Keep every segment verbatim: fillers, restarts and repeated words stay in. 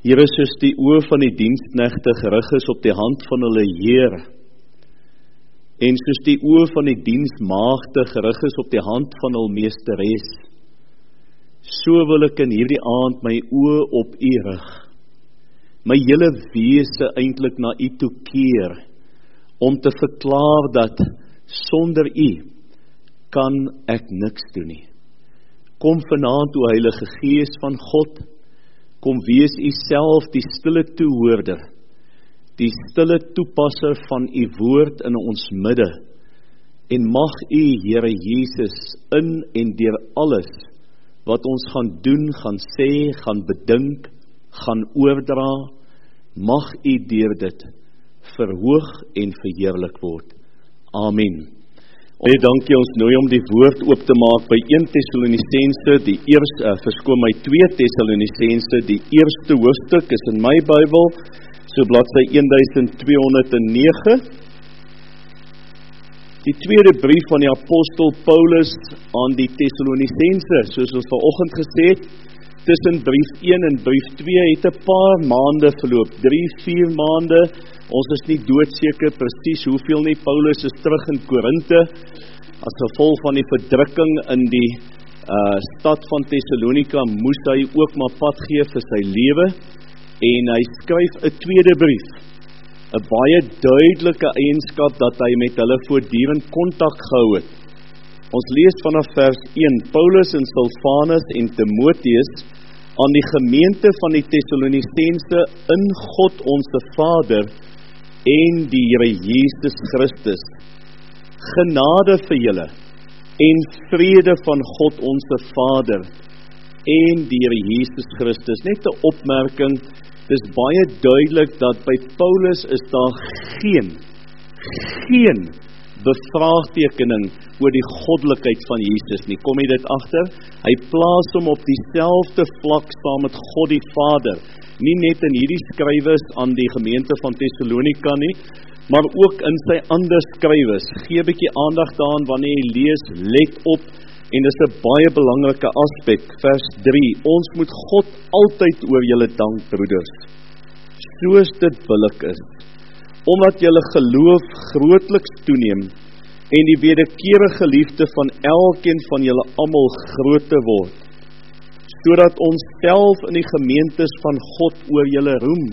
Here, soos die oë van die diensknegte gerig is op die hand van hulle Heer, en soos die oë van die diensmaagde gerig is op die hand van hul meesteres, so wil ek in hierdie aand my oë op U rig, my hele wese eintlik na U toe keer, om te verklaar dat sonder U kan ek niks doen nie. Kom vanaand, o Heilige Gees van God, kom wees U self die stille toehoorder, die stille toepasser van U woord in ons midde, en mag U, Here Jesus, in en deur alles, wat ons gaan doen, gaan sê, gaan bedink, gaan oordra, mag U deur dit verhoog en verheerlik word. Amen. Baie dankie, ons nooi om die woord oop te maak by een Tessalonisense, die eerste, uh, verskoon my twee Tessalonisense, die eerste hoofstuk is in my Bybel, so bladsy twaalf honderd nege. Die tweede brief van die apostel Paulus aan die Tessalonisense, soos ons vanoggend gesê het, tussen brief een en brief twee het 'n paar maande verloop, drie, vier maande. Ons is nie doodseker presies hoeveel nie. Paulus is terug in Korinte, as gevolg van die verdrukking in die uh, stad van Thessalonika, moes hy ook maar pad gee vir sy lewe, en hy skryf 'n tweede brief, 'n baie duidelike eienskap dat hy met hulle voortdurend kontak gehou het. Ons lees vanaf vers een, Paulus en Silvanus en Timotheus aan die gemeente van die Tessalonisense in God onse Vader en die Here Jesus Christus. Genade vir julle en vrede van God onse Vader en die Here Jesus Christus. Net 'n opmerking, dis baie duidelik dat by Paulus is daar geen, geen bevraagtekening oor die goddelikheid van Jesus nie. Kom jy dit agter? Hy plaas hom op dieselfde vlak saam met God die Vader. Nie net in hierdie skrywes aan die gemeente van Thessalonika nie, maar ook in sy ander skrywes. Gee 'n bietjie aandag daaraan wanneer jy lees, let op, en dis 'n baie belangrike aspek. Vers drie, ons moet God altyd oor julle dank, broeders, soos dit billik is, omdat julle geloof grootliks toeneem, en die wederkerige liefde van elkeen van julle almal groter word, sodat ons self in die gemeentes van God oor julle roem,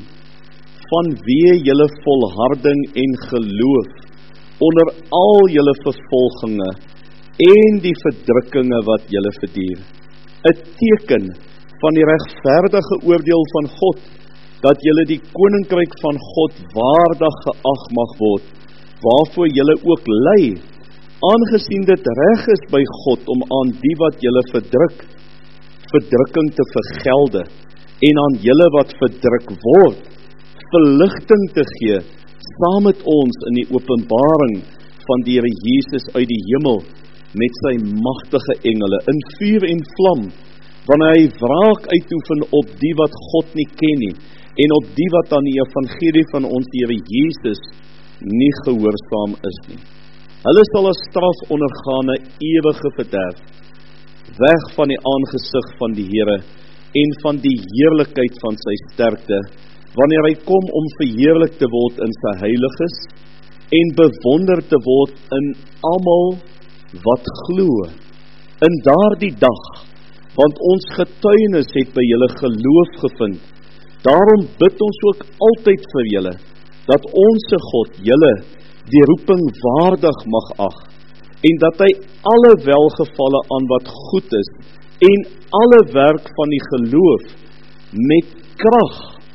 vanweë julle volharding en geloof, onder al julle vervolginge, en die verdrukkinge wat julle verduur. 'n Teken van die regverdige oordeel van God, dat julle die koninkryk van God waardig geag mag word, waarvoor julle ook ly, aangesien dit reg is by God om aan die wat julle verdruk, verdrukking te vergelde, en aan julle wat verdruk word, verligting te gee, saam met ons in die openbaring van die Here Jesus uit die hemel, met sy magtige engele, in vuur en vlam, wanneer hy wraak uitoefen op die wat God nie ken nie, en op die wat aan die evangelie van ons Here Jesus nie gehoorsaam is nie. Hulle sal as straf ondergaan 'n ewige verderf, weg van die aangesig van die Here en van die heerlikheid van sy sterkte, wanneer hy kom om verheerlik te word in sy heiliges en bewonder te word in almal wat glo. In daardie dag, want ons getuienis het by julle geloof gevind, daarom bid ons ook altyd vir julle, dat onse God julle die roeping waardig mag ag, en dat hy alle welgevalle aan wat goed is, en alle werk van die geloof met krag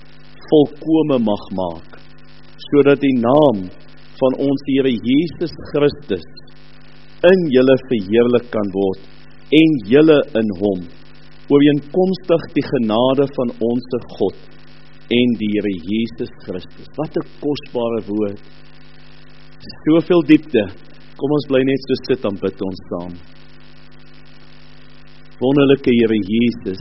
volkome mag maak, sodat die naam van ons Here Jesus Christus in julle verheerlik kan word, en julle in hom, ooreenkomstig die genade van onse God en die Here Jesus Christus. Wat 'n kosbare woord. Soveel diepte. Kom ons bly net so sit en bid ons saam. Wonderlike Here Jesus,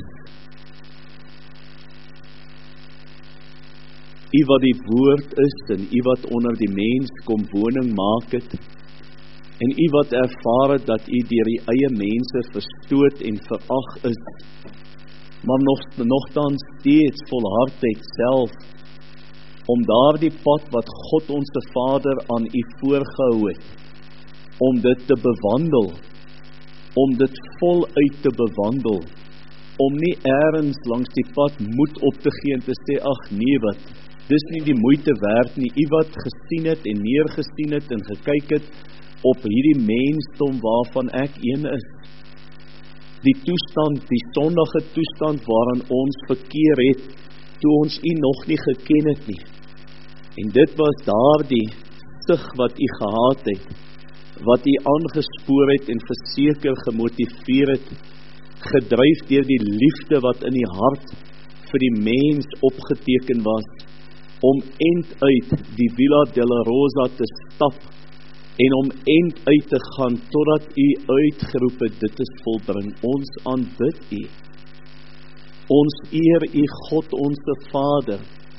U wat die woord is, en U wat onder die mens kom woning maak het, en U wat ervaar het dat U deur die eie mense verstoot en verag is, maar nog, nogtans steeds volhardheid self, om daardie pad wat God ons Vader aan u voorgehou het, om dit te bewandel, om dit voluit te bewandel, om nie ergens langs die pad moed op te gee en te sê, ag nee wat, dis nie die moeite werd nie, u wat gesien het en neergesien het en gekyk het op hierdie mensdom waarvan ek een is, die toestand, die sondige toestand waarin ons verkeer het, toe ons u nog nie geken het nie. En dit was daardie sig wat u gehad het, wat u aangespoor het en verseker gemotiveer het, gedryf deur die liefde wat in die hart vir die mens opgeteken was, om end uit die Villa della Rosa te stap, en om end uit te gaan, totdat u uitgeroep het, dit is volbring, ons aanbid u. Ons eer u God, onze Vader,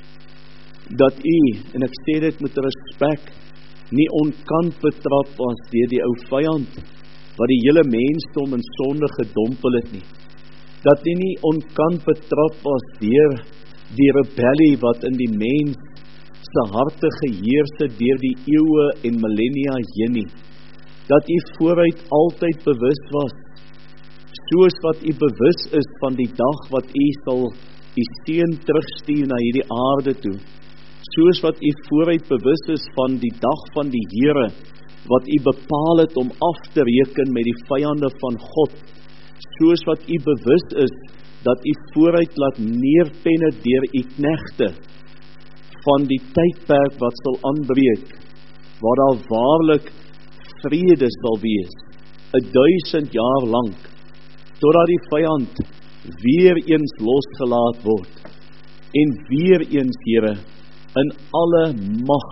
dat u, en ek sê dit met respek, nie onkant betrap was deur die ou vyand, wat die hele mensdom in sonde gedompel het nie. Dat u nie onkant betrap was deur die rebellie wat in die mens se harte geheers het deur die eeue en millennia heen nie. Dat u vooruit altyd bewus was, soos wat u bewus is van die dag wat u sal u seun terugstuur na hierdie aarde toe, soos wat u vooruit bewus is van die dag van die Here, wat u bepaal het om af te reken met die vyande van God, soos wat u bewus is, dat u vooruit laat neerpen het deur u knegte, van die tydperk wat sal aanbreek, waar daar waarlik vrede sal wees, een duisend jaar lang, totdat die vyand weer eens losgelaat word, en weer eens, Here, in alle mag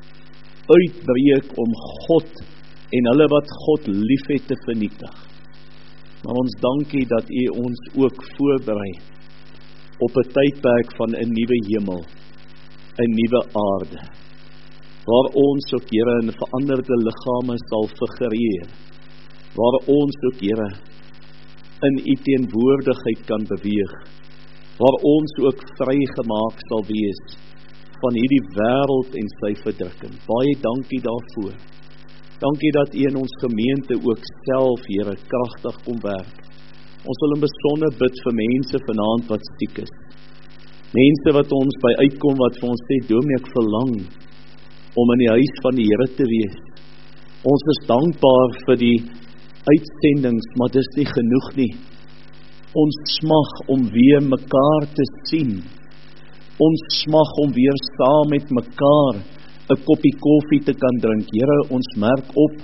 uitbreek om God en hulle wat God lief het te vernietig. Maar ons dankie dat u ons ook voorberei op 'n tydperk van 'n nuwe hemel, 'n nuwe aarde, waar ons ook, Here, in veranderde liggame sal figureer, waar ons ook, Here, in u teenwoordigheid kan beweeg, waar ons ook vrygemaak sal wees van hierdie wêreld en sy verdrukking. Baie dankie daarvoor. Dankie dat u in ons gemeente ook self, Here, kragtig kom werk. Ons wil in besonder bid vir mense vanaand wat siek is. Mense wat ons by uitkom wat vir ons sê, Dominee, ek verlang om in die huis van die Here te wees. Ons is dankbaar vir die uitsendings, maar dis nie genoeg nie. Ons smag om weer mekaar te sien. Ons smag om weer saam met mekaar 'n koppie koffie te kan drink. Here, ons merk op,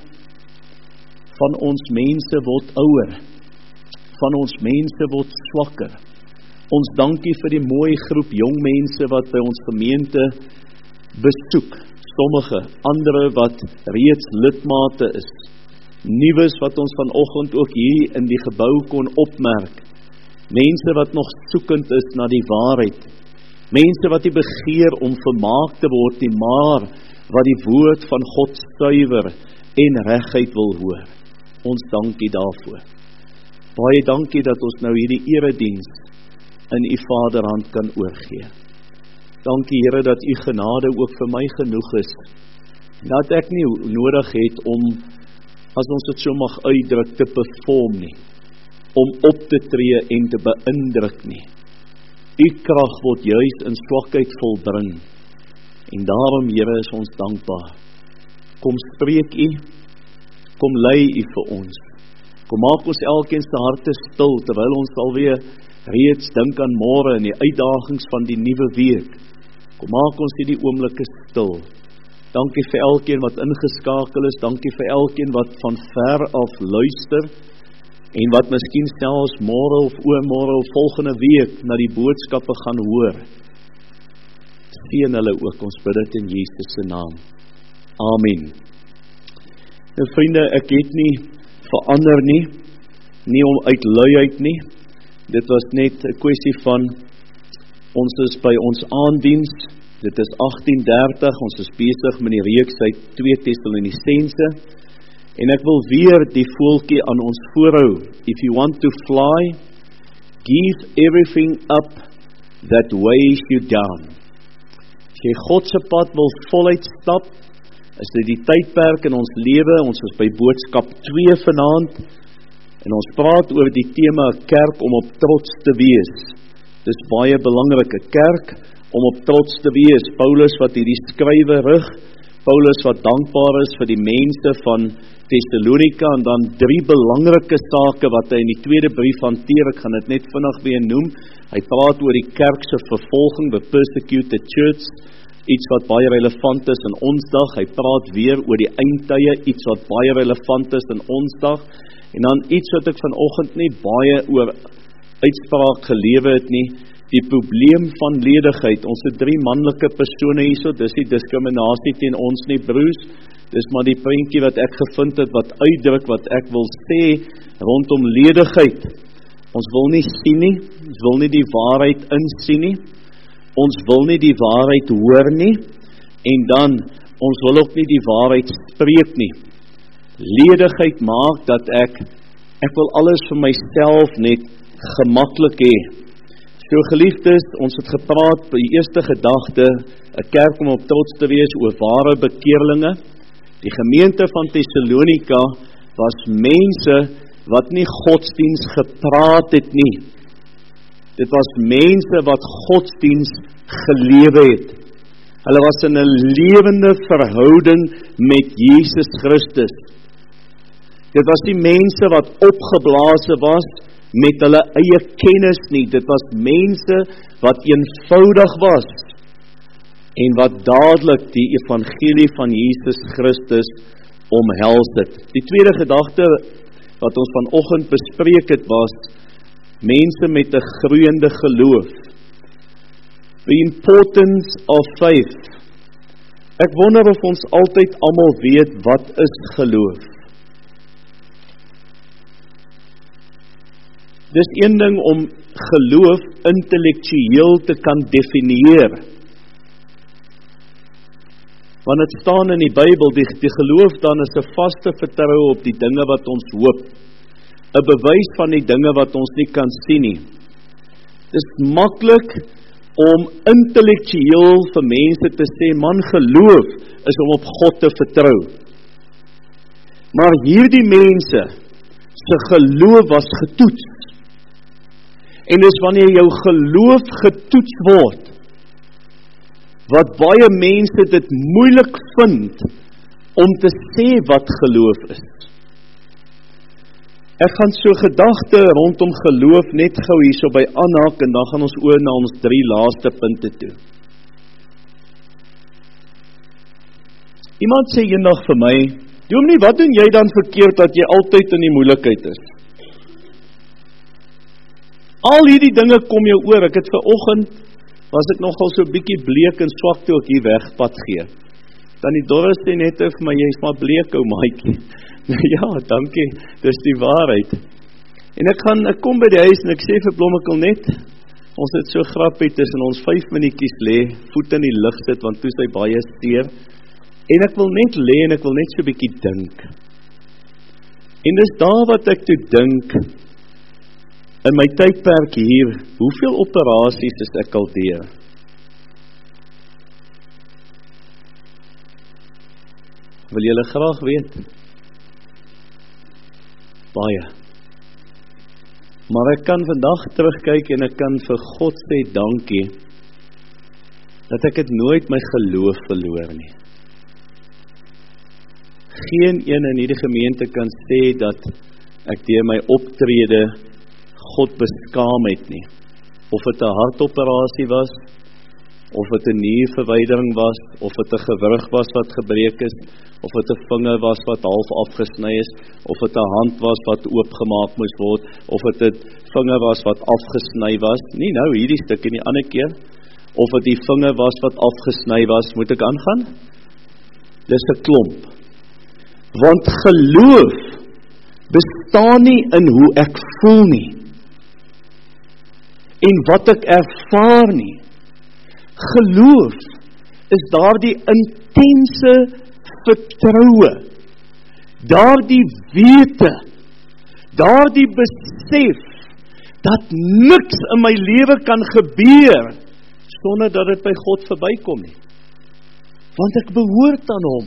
van ons mense word ouer, van ons mense word swakker. Ons dankie vir die mooi groep jong mense wat by ons gemeente besoek, sommige, ander wat reeds lidmate is, nuwes wat ons vanoggend ook hier in die gebou kon opmerk, mense wat nog soekend is na die waarheid, mense wat die begeer om vermaak te word, nie maar wat die woord van God suiwer en regheid wil hoor. Ons dankie daarvoor. Baie dankie dat ons nou hierdie erediens in u Vaderhand kan oorgee. Dankie, Here, dat u genade ook vir my genoeg is, dat ek nie nodig het om, as ons dit so mag uitdruk, te perform nie, om op te tree en te beïndruk nie. U krag word juis in swakheid volbring, en daarom, Here, is ons dankbaar. Kom spreek u, kom lei u vir ons, kom maak ons elkeen se harte stil, terwyl ons alweer reeds dink aan môre en die uitdagings van die nuwe week. Kom maak ons hierdie oomblikke stil. Dankie vir elkeen wat ingeskakel is, dankie vir elkeen wat van ver af luister, en wat miskien selfs môre of oormôre of volgende week na die boodskappe gaan hoor. Seën hulle ook, ons bid dit in Jesus se naam. Amen. Nou vriende, ek het nie verander nie, nie om uit luiheid nie. Dit was net 'n kwessie van, ons is by ons aanddiens, dit is agtien dertig, ons is besig met die reeks uit twee Tessalonisense, en ek wil weer die voeltjie aan ons voorhou. If you want to fly, Give everything up that weighs you down. As jy God se pad wil voluit stap, is dit die tydperk in ons lewe. Ons is by boodskap twee vanaand, en ons praat oor die tema kerk om op trots te wees. Dit is baie belangrik, 'n kerk om op trots te wees. Paulus wat hierdie skrywe rig, Paulus wat dankbaar is vir die mense van Thessalonika, en dan drie belangrike sake wat hy in die tweede brief hanteer. Ek gaan dit net vinnig weer noem. Hy praat oor die kerk se vervolging, the persecuted church, iets wat baie relevant is in ons dag. Hy praat weer oor die eindtye, iets wat baie relevant is in ons dag. En dan iets wat ek vanoggend nie baie oor uitspraak gelewe het nie, die probleem van ledigheid. Ons het drie manlike persone hierso, dis die diskriminasie teen ons nie, broers. Dis maar die prentjie wat ek gevind het, wat uitdruk wat ek wil sê rondom ledigheid. Ons wil nie sien nie, ons wil nie die waarheid insien nie, ons wil nie die waarheid hoor nie, en dan, ons wil ook nie die waarheid spreek nie. Ledigheid maak dat ek, ek wil alles vir myself net gemaklik hê. So geliefdes, ons het gepraat by die eerste gedagte, 'n kerk om op trots te wees oor ware bekeerlinge. Die gemeente van Thessalonika was mense wat nie godsdiens gepraat het nie. Dit was mense wat godsdiens gelewe het. Hulle was in 'n lewende verhouding met Jesus Christus. Dit was die mense wat opgeblaase was met hulle eie kennis nie. Dit was mense wat eenvoudig was en wat dadelik die evangelie van Jesus Christus omhels het. Die tweede gedagte wat ons vanoggend bespreek het was mense met 'n groeiende geloof. The importance of faith. Ek wonder of ons altyd almal weet wat is geloof. Dis een ding om geloof intellektueel te kan definieer. Want dit staan in die Bybel, die, die geloof dan is 'n vaste vertroue op die dinge wat ons hoop. 'n Bewys van die dinge wat ons nie kan sien nie. Dis maklik om intellektueel vir mense te sê, man, geloof is om op God te vertrou. Maar hierdie mense se geloof was getoets. En dis wanneer jou geloof getoets word, wat baie mense dit moeilik vind om te sê wat geloof is. Ek gaan so gedagte rondom geloof net gou hierso by aanhaak, en dan gaan ons oor na ons drie laaste punte toe. Iemand sê eendag vir my, Dominee, wat doen jy dan verkeerd dat jy altyd in die moeilikheid is? Al hierdie dinge kom jou oor. Ek het vanoggend, was ek nogal so bietjie bleek en swak toe ek hier wegpad gee. Dan die Doris sê net vir my, jy is maar bleek, ou maatjie. Nou ja, dankie, dis die waarheid. En ek gaan, ek kom by die huis en ek sê vir Blommekil net, ons het so grappie tussen ons vyf minuutjies lê, voet in die lug sit, want toe is hy baie steur. En ek wil net lê en ek wil net so bietjie dink. En dis daar wat ek toe dink, in my tydperk hier, hoeveel operasies is ek al deur? Wil julle graag weet? Baie. Maar ek kan vandag terugkyk en ek kan vir God sê dankie, dat ek het nooit my geloof verloor nie. Geen een in hierdie gemeente kan sê dat ek deur my optrede God beskaam het nie. Of het 'n hartoperasie was, of het 'n nierverwydering was, of het 'n gewrig was wat gebreek is, of het 'n vinger was wat half afgesny is, of het 'n hand was wat oopgemaak moes word, of het 'n vinger was wat afgesny was, nie nou hierdie stuk en die ander keer, of het die vinger was wat afgesny was, moet ek aangaan? Dis 'n klomp. Want geloof bestaan nie in hoe ek voel nie, en wat ek ervaar nie. Geloof is daardie intense vertroue, daardie wete, daardie besef, dat niks in my lewe kan gebeur, sonder dat dit by God verbykom nie. Want ek behoort aan hom.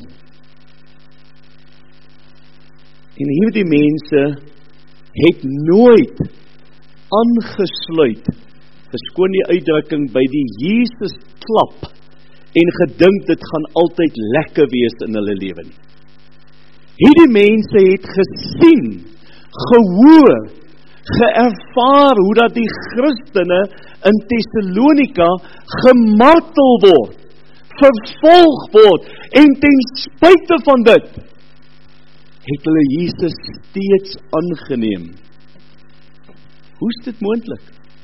En hierdie mense het nooit aangesluit, verskoon die uitdrukking, by die Jesus klap, en gedink dit gaan altyd lekker wees in hulle lewe nie. Hierdie mense het gesien, gehoor, geervaar hoe dat die Christene in Thessalonika gemartel word, vervolg word, en ten spyte van dit, het hulle Jesus steeds aangeneem. Hoe is dit moontlik?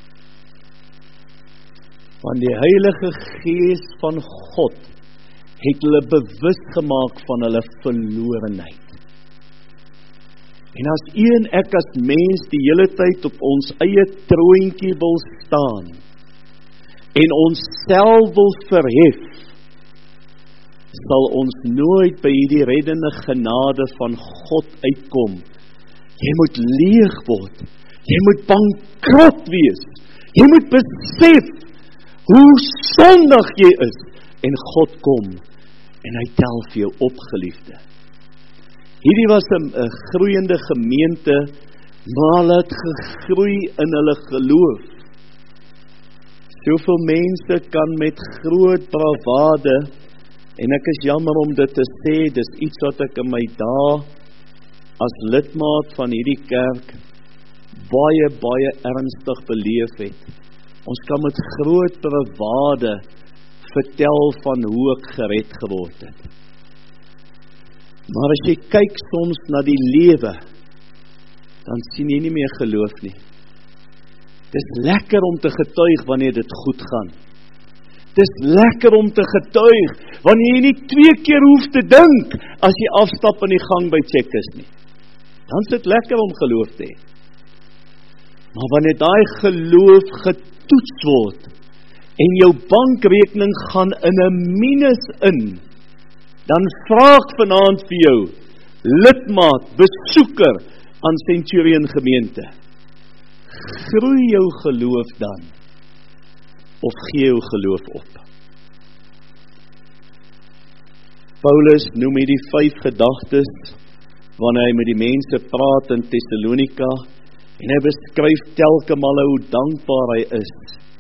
Want die Heilige Gees van God het hulle bewus gemaak van hulle verlorenheid. En as u en ek as mens die hele tyd op ons eie troontjie wil staan, en ons self wil verhef, sal ons nooit by die reddende genade van God uitkom. Jy moet leeg word, jy moet bankrot wees, jy moet besef hoe sondig jy is, en God kom, en hy tel vir jou op, geliefde. Hierdie was 'n groeiende gemeente, maar hulle het gegroei in hulle geloof. Soveel mense kan met groot bravade, en ek is jammer om dit te sê, dis iets wat ek in my dae as lidmaat van hierdie kerk baie, baie ernstig beleef het. Ons kan met groot bravade vertel van hoe ek gered geword het. Maar as jy kyk soms na die lewe, dan sien jy nie meer geloof nie. Dis lekker om te getuig wanneer dit goed gaan. Dis lekker om te getuig wanneer jy nie twee keer hoef te dink as jy afstap in die gang by Checkers nie. Dan is dit lekker om geloof te hê. Maar wanneer daai geloof getoets word en jou bankrekening gaan in 'n minus in, dan vra ek vanaand vir jou, lidmaat, besoeker aan Centurion gemeente, groei jou geloof dan, of gee jou geloof op? Paulus noem hierdie vyf gedagtes, wanneer hy met die mense praat in Thessalonika, en hy beskryf telke male hoe dankbaar hy is,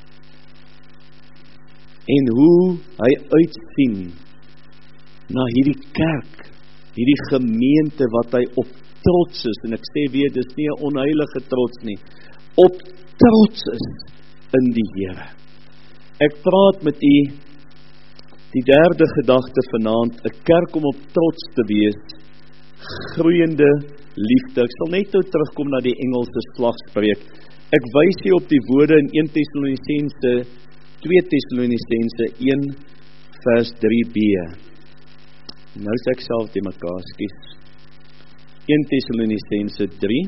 en hoe hy uitsien na hierdie kerk, hierdie gemeente wat hy op trots is, en ek sê weer, dis nie 'n onheilige trots nie, op trots is in die Here. Ek praat met u die derde gedagte vanaand, 'n kerk om op trots te wees, groeiende liefde. Ek sal net nou terugkom na die Engelse slagspreuk. Ek wys hier op die woorde in Eerste Tessalonisense, Tweede Tessalonisense een vers drie b. Nou sê ek self die mekaar, skies. Eerste Tessalonisense drie.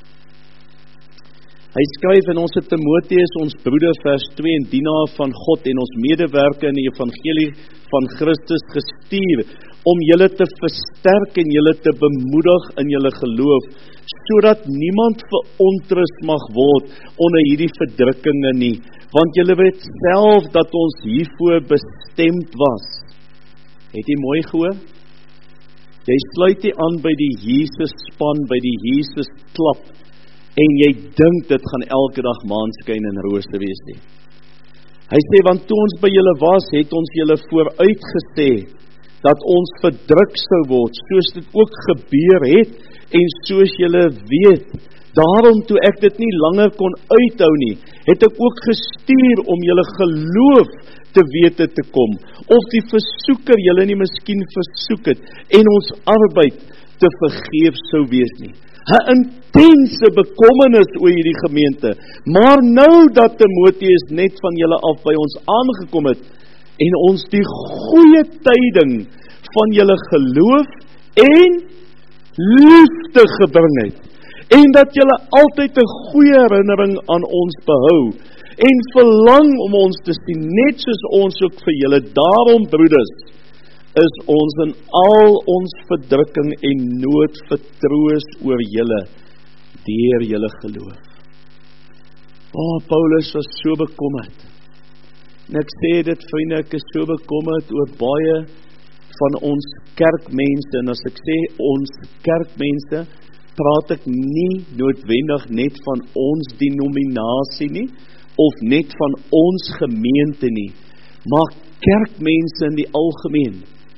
Hy skryf in ons Timoteus, ons broeder, vers twee, en dienaar van God en ons medewerker in die evangelie van Christus gestuur, om julle te versterk en julle te bemoedig in julle geloof, sodat niemand verontrus mag word onder hierdie verdrukkinge nie, want julle weet self dat ons hiervoor bestemd was. Het jy mooi gehoor? Jy sluit nie aan by die Jesus span, by die Jesus klap, en jy dink dit gaan elke dag maanskyn en rose wees nie. Hy sê, want toe ons by julle was, het ons julle vooruit gesê, dat ons verdruk sou word, soos dit ook gebeur het, en soos julle weet. Daarom toe ek dit nie langer kon uithou nie, het ek ook gestuur om julle geloof te wete te kom, of die versoeker julle nie miskien versoek het, en ons arbeid te vergeef sou wees nie. 'n intense bekommernis oor hierdie gemeente, maar nou dat Timoteus net van julle af by ons aangekom het, en ons die goeie tyding van julle geloof en liefde gebring het, en dat julle altyd 'n goeie herinnering aan ons behou, en verlang om ons te sien, net soos ons ook vir julle. Daarom, broeders, is ons in al ons verdrukking en nood vertroos oor julle, deur julle geloof. Oh, Paulus was so bekommerd. En ek sê dit, vriende, ek is so bekommerd oor baie van ons kerkmense, en as ek sê ons kerkmense, praat ek nie noodwendig net van ons denominasie nie, of net van ons gemeente nie, maar kerkmense in die algemeen.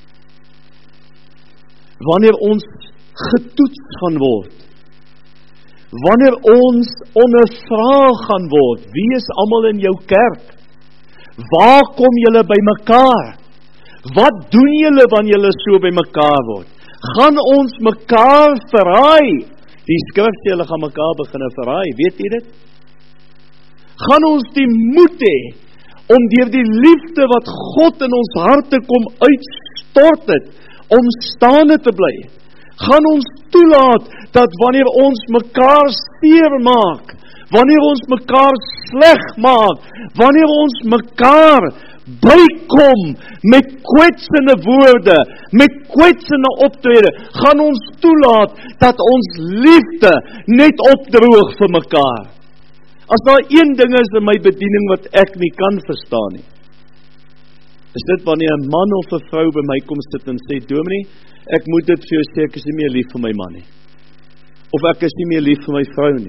Wanneer ons getoets gaan word, wanneer ons ondervra gaan word, wie is almal in jou kerk? Waar kom julle by mekaar? Wat doen julle wanneer julle so by mekaar word? Gaan ons mekaar verraai? Die skrif sê hulle gaan mekaar begin verraai, weet jy dit? Gaan ons die moed hê om deur die liefde wat God in ons harte kom uitstort het, om staande te bly? Gaan ons toelaat dat wanneer ons mekaar seer maak, wanneer ons mekaar sleg maak, wanneer ons mekaar bykom met kwetsende woorde, met kwetsende optrede, gaan ons toelaat dat ons liefde net opdroog vir mekaar? As daar een ding is in my bediening wat ek nie kan verstaan nie, is dit wanneer 'n man of 'n vrou by my kom sit en sê, Dominee, ek moet dit vir jou sê, ek is nie meer lief vir my man nie. Of ek is nie meer lief vir my vrou nie.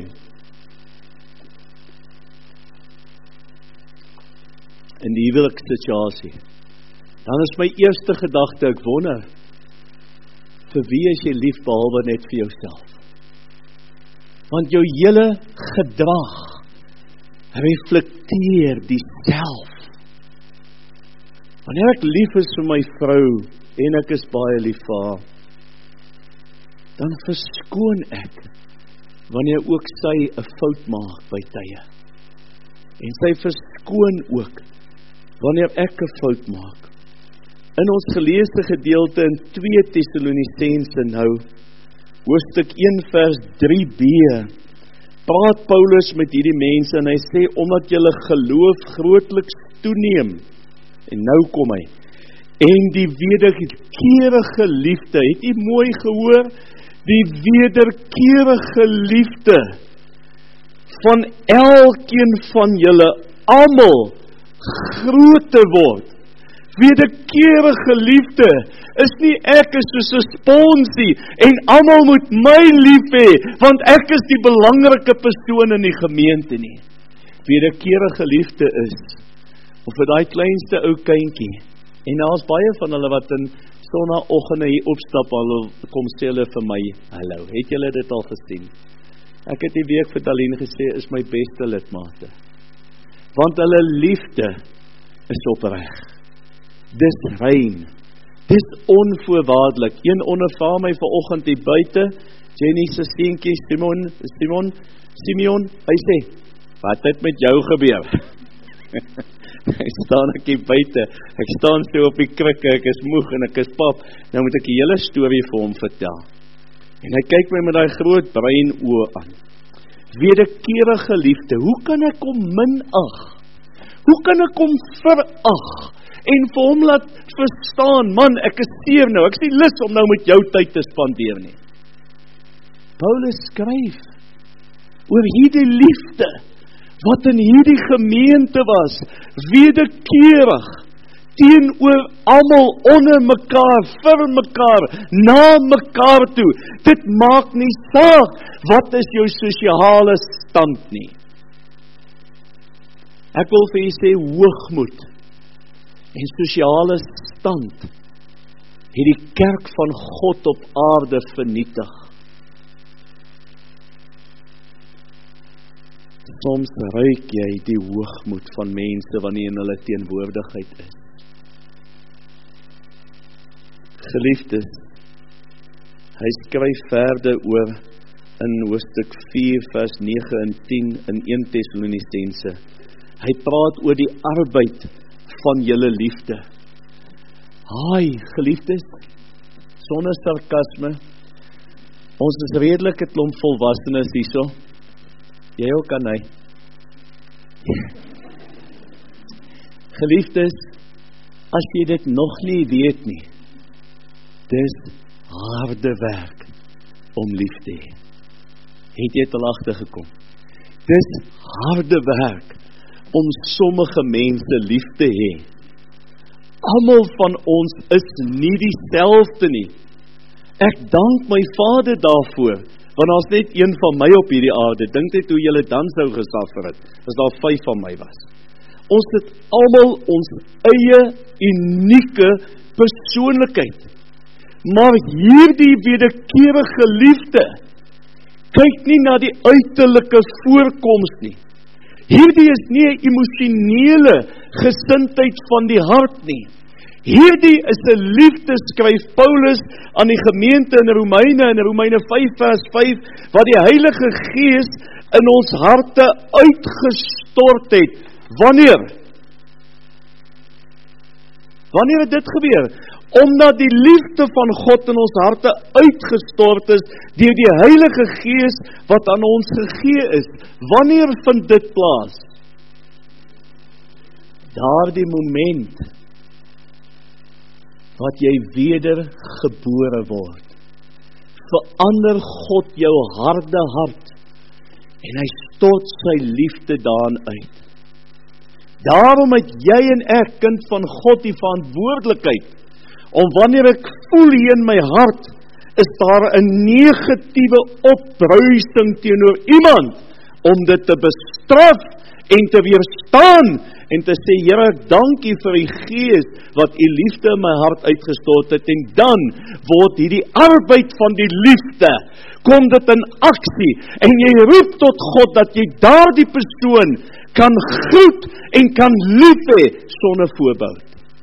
In die huwelik situasie, dan is my eerste gedagte, ek wonder, vir wie is jy lief behalwe net vir jouself? Want jou hele gedrag reflekteer die self. Wanneer ek lief is vir my vrou, en ek is baie lief vir haar, dan verskoon ek, wanneer ook sy 'n fout maak by tye. En sy verskoon ook, wanneer ek 'n fout maak. In ons geleesde gedeelte in twee Tessalonisense nou, hoofstuk een vers drie b, praat Paulus met hierdie mense en hy sê, omdat julle geloof grootliks toeneem, en nou kom hy, en die wederkerige liefde, het jy mooi gehoor, die wederkerige liefde van elkeen van julle, almal groter word. Wederkerige liefde is nie ek is soos 'n sponsie en almal moet my lief hê, want ek is die belangrike persoon in die gemeente nie. Wederkerige liefde is, of vir daai kleinste ou kindjie, en daar's baie van hulle wat in sonnaoggende hier opstap, hulle kom sê hulle vir my, hallo, het julle dit al gesien? Ek het die week vir Daleen gesê, is my beste lidmate. Want hulle liefde is opreg. Dis rein. Dis onvoorwaardelik. Een ondervra my vanoggend hier buite, Jenny se seentjie Simon, Simon, Simeon, hy sê, wat het met jou gebeur? Ek staan ek hier buite, ek staan so op die krikke, ek is moeg en ek is pap, nou moet ek die hele storie vir hom vertel. En hy kyk my met daai groot bruin oë aan. Wederkerige liefde, hoe kan ek hom minag? Hoe kan ek hom verag? En vir hom laat verstaan, man, ek is seer nou, ek is nie lus om nou met jou tyd te spandeer nie. Paulus skryf oor hierdie liefde, wat in hierdie gemeente was, wederkerig, teenoor almal, onder mekaar, vir mekaar, na mekaar toe. Dit maak nie saak, wat is jou sosiale stand nie. Ek wil vir jy sê, hoogmoed en sosiale stand het die kerk van God op aarde vernietig. Soms ruik jy die hoogmoed van mense wanneer in hulle teenwoordigheid is. Geliefdes, hy skryf verder oor in hoofstuk vier vers nege en tien in een Tessalonisense. Hy praat oor die arbeid van julle liefde. Haai, geliefdes, sonder sarkasme, ons is redelik 'n klomp volwassenes hierso. Jy ook kan hy. Geliefdes, as jy dit nog nie weet nie, dis harde werk om lief te hê. Het jy te agtergekom? Dis harde werk om sommige mense lief te hê. Almal van ons is nie dieselfde nie. Ek dank my Vader daarvoor, want daar's net een van my op hierdie aarde. Dink net hoe julle dan sou gesuffer het, as daar vyf van my was. Ons het almal ons eie unieke persoonlikheid. Maar hierdie wederkerige liefde kyk nie na die uiterlike voorkoms nie. Hierdie is nie 'n emosionele gesindheid van die hart nie. Hierdie is 'n liefde, skryf Paulus aan die gemeente in Romeine, in Romeine vyf vers vyf, wat die Heilige Gees in ons harte uitgestort het. Wanneer? Wanneer het dit gebeur? Omdat die liefde van God in ons harte uitgestort is deur die Heilige Gees wat aan ons gegee is. Wanneer vind dit plaas? Daardie moment wat jy wedergebore word, verander God jou harde hart en hy stort sy liefde daarin uit. Daarom het jy en ek, kind van God, die verantwoordelikheid om wanneer ek voel hier in my hart, is daar 'n negatiewe opbruising teenoor iemand, om dit te bestraf en te weerstaan, en te sê, Here, dankie vir die Gees, wat u liefde in my hart uitgestort het, en dan word hierdie arbeid van die liefde, kom dit in aksie, en jy roep tot God, dat jy daardie persoon kan groet, en kan lief hê, sonder voorbehoud.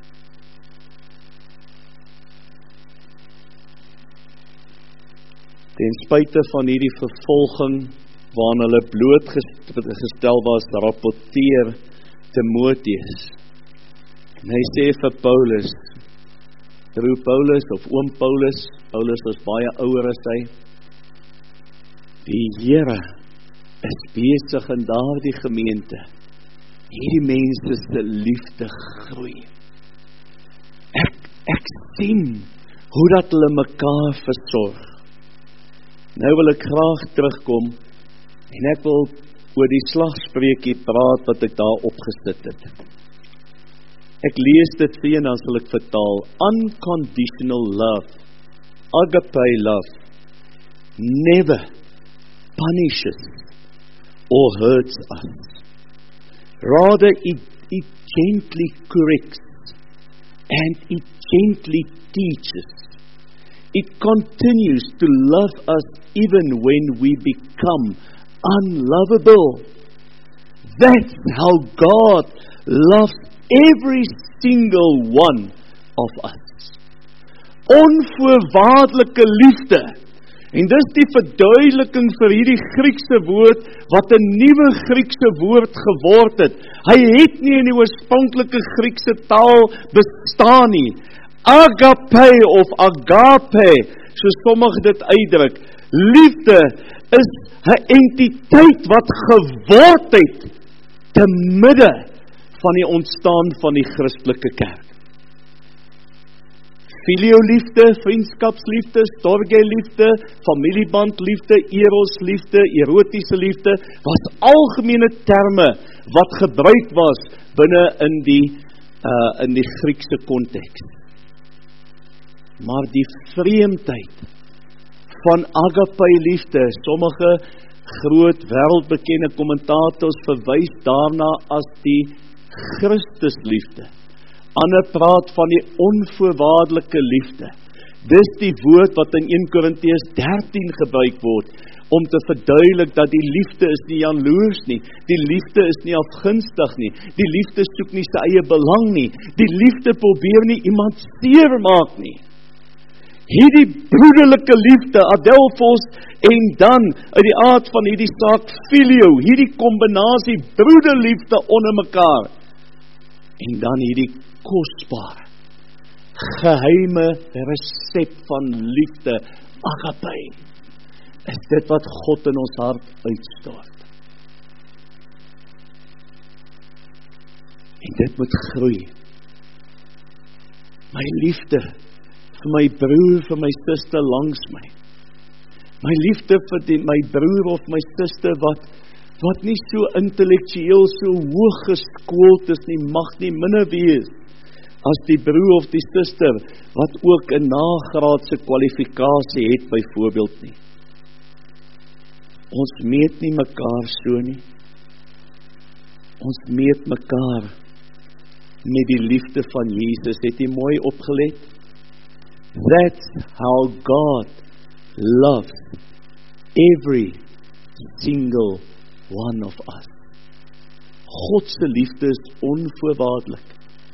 Ten spyte van hierdie vervolging, waarin hulle blootgestel was, rapporteer Timotheus. En hy sê vir Paulus, broer Paulus, of oom Paulus, Paulus was baie ouer as hy, die Here is besig in daardie gemeente, hierdie mense se liefde groei. Ek, ek sien, hoe dat hulle mekaar versorg. Nou wil ek graag terugkom, en ek wil oor die slagspreekie praat wat ek daar opgesit het. Ek lees dit vir en dan sal ek vertaal. Unconditional love, agape love, never punishes or hurts us. Rather it, it gently corrects and it gently teaches. It continues to love us even when we become unlovable. That's how God loves every single one of us. Onvoorwaardelike liefde. En dis die verduideliking vir hierdie Griekse woord, wat 'n nuwe Griekse woord geword het. Hy het nie in die oorspronklike Griekse taal bestaan nie. Agape of agape, soos sommige dit uitdruk. Liefde is 'n entiteit wat geword het te midde van die ontstaan van die Christelike kerk. Filio-liefde, vriendskapsliefde, storge-liefde, familiebandliefde, eros-liefde, erotiese liefde, was algemene terme wat gebruik was binne in die uh, in die Griekse konteks. Maar die vreemdheid van agape liefde, sommige groot wêreldbekende kommentators verwys daarna as die Christusliefde. Ander praat van die onvoorwaardelike liefde. Dis die woord wat in Eerste Korintiërs dertien gebruik word, om te verduidelik dat die liefde is nie jaloers nie, die liefde is nie afgunstig nie, die liefde soek nie sy eie belang nie, die liefde probeer nie iemand seer maak nie. Hierdie broederlike liefde, adelphos, en dan uit die aard van hierdie saak filio, hierdie kombinasie broederliefde onder mekaar, en dan hierdie kosbare, geheime resep van liefde, agape, is dit wat God in ons hart uitstort. En dit moet groei. My liefde vir my broer, vir my suster langs my. My liefde vir die, my broer of my suster wat wat nie so intellektueel so hoog geskoold is nie, mag nie minder wees as die broer of die suster, wat ook 'n nagraadse kwalifikasie het byvoorbeeld nie. Ons meet nie mekaar so nie. Ons meet mekaar met die liefde van Jesus. Het jy mooi opgelet? That's how God loves every single one of us. God se liefde is onvoorwaardelik.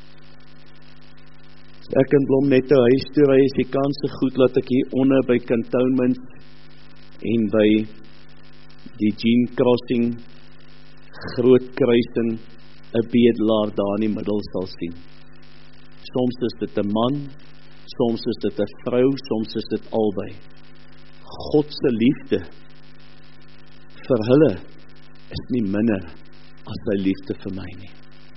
So ek kan blom net 'n huis toe ry, is die kans so goed dat ek hier onder by Cantonments en by die Jean Crossing groot kruising 'n bedelaar daar in die middel sal sien. Soms is dit 'n man, soms is dit 'n vrou, soms is dit albei. God se liefde vir hulle is nie minder as sy liefde vir my nie.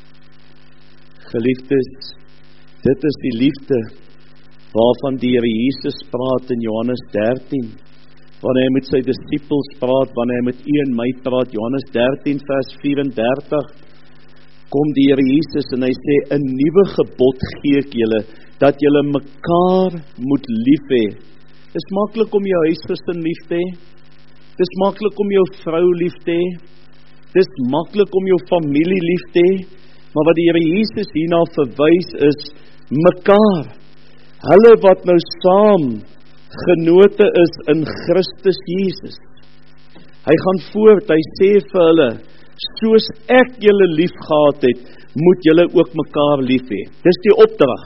Geliefdes, dit is die liefde waarvan die Here Jesus praat in Johannes dertien, wanneer hy met sy disippels praat, wanneer hy met u en my praat. Johannes dertien vers vyf en dertig, kom die Here Jesus en hy sê, 'n nuwe gebod gee ek julle, dat julle mekaar moet lief hê. Dis maklik om jou huisgesin lief te hê. Dis maklik om jou vrou lief te hê. Dis maklik om jou familie lief te hê. Maar wat die Here Jesus hierna verwys is mekaar. Hulle wat nou saam genote is in Christus Jesus. Hy gaan voort, hy sê vir hulle, soos ek julle lief gehad het, moet julle ook mekaar lief hê. Dis die opdrag.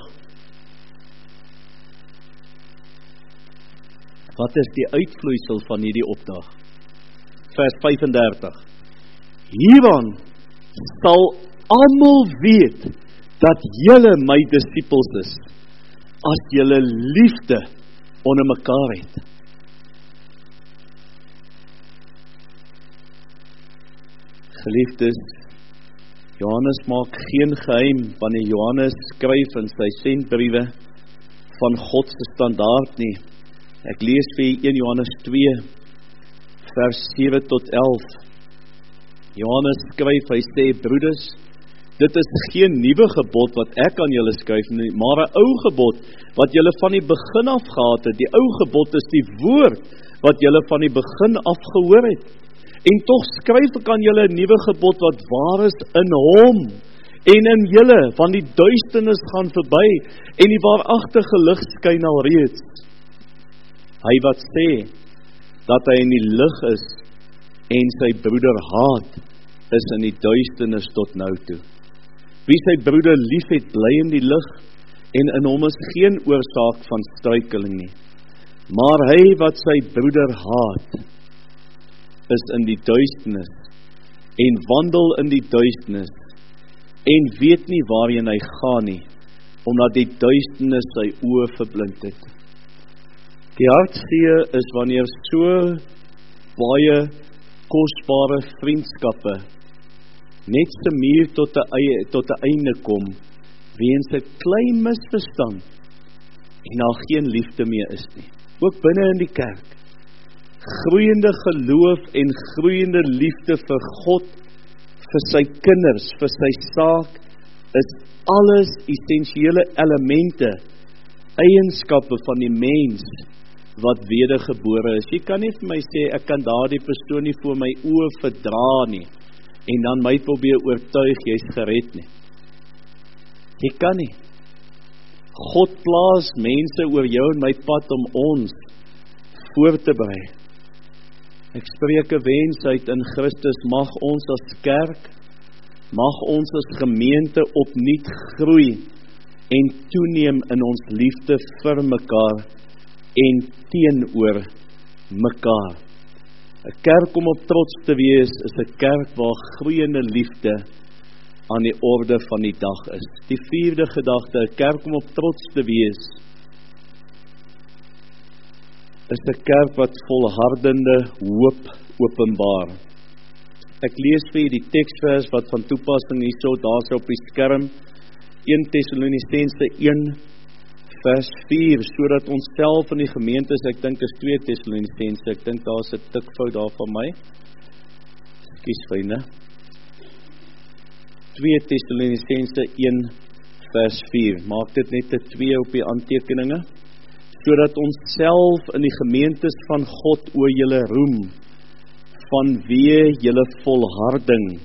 Wat is die uitvloeisel van hierdie opdrag? Vers vyf en dertig. Hieraan sal almal weet dat julle my disippels is, as julle liefde onder mekaar het. Geliefdes, Johannes maak geen geheim wanneer Johannes skryf in sy sendbriewe van God se standaard nie. Ek lees vir een Johannes twee vers sewe tot elf. Johannes skryf, hy sê, broeders, dit is geen nuwe gebod wat ek aan julle skryf nie, maar 'n ou gebod wat julle van die begin af gehad het. Die ou gebod is die woord wat julle van die begin af gehoor het. En tog skryf ek aan julle 'n nuwe gebod wat waar is in hom en in julle, want die duisternis gaan verby en die waaragtige lig skyn al reeds. Hy wat sê dat hy in die lig is en sy broeder haat, is in die duisternis tot nou toe. Wie sy broeder lief het, bly in die lig, en in hom is geen oorsaak van struikeling nie. Maar hy wat sy broeder haat, is in die duisternis, en wandel in die duisternis, en weet nie waarheen hy gaan nie, omdat die duisternis sy oë verblind het. Die hartseer is wanneer so baie kosbare vriendskappe net se muur tot 'n eie tot 'n einde kom, weens 'n klein misverstand en daar geen liefde meer is nie. Ook binne in die kerk. Groeiende geloof en groeiende liefde vir God, vir sy kinders, vir sy saak, is alles essensiële elemente, eienskappe van die mens wat wedergebore is. Jy kan nie vir my sê, ek kan daardie persoon nie voor my oë verdra nie, en dan my probeer oortuig, jy is gered nie. Jy kan nie. God plaas mense oor jou en my pad om ons voor te berei. Ek spreek 'n wens uit in Christus, mag ons as kerk, mag ons as gemeente opnuut groei en toeneem in ons liefde vir mekaar en teenoor mekaar. 'n Kerk om op trots te wees is 'n kerk waar groeiende liefde aan die orde van die dag is. Die vierde gedagte, 'n kerk om op trots te wees, is 'n kerk wat volhardende hoop openbaar. Ek lees vir die teksvers wat van toepassing hierso, daar's op die skerm, een Tessalonisense een vers vier, sodat ons self in die gemeentes, ek dink is twee Tessalonisense, ek dink daar's 'n tikfout daar van my. Ekskuus vriende. twee Tessalonisense een vers vier. Maak dit net 'n twee op die aantekeninge, sodat ons self in die gemeentes van God oor julle roem, vanweë julle volharding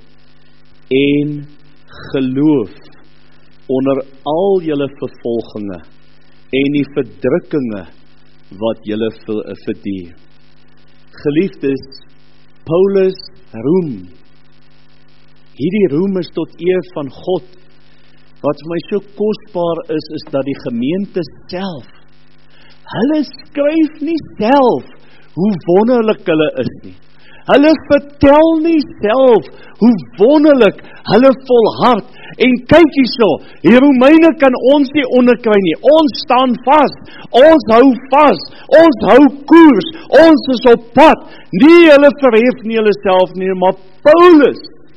en geloof onder al julle vervolginge en die verdrukkinge wat julle verduur. Geliefdes, Paulus roem. Hierdie roem is tot eer van God. Wat vir my so kosbaar is, is dat die gemeente self, hulle skryf nie self hoe wonderlik hulle is nie. Hulle vertel nie self hoe wonderlik hulle volhard. En kyk hierso, die Romeine kan ons nie onderkry nie. Ons staan vas, ons hou vas, ons hou koers, ons is op pad. Nie hulle verhef nie hulle self nie, maar Paulus,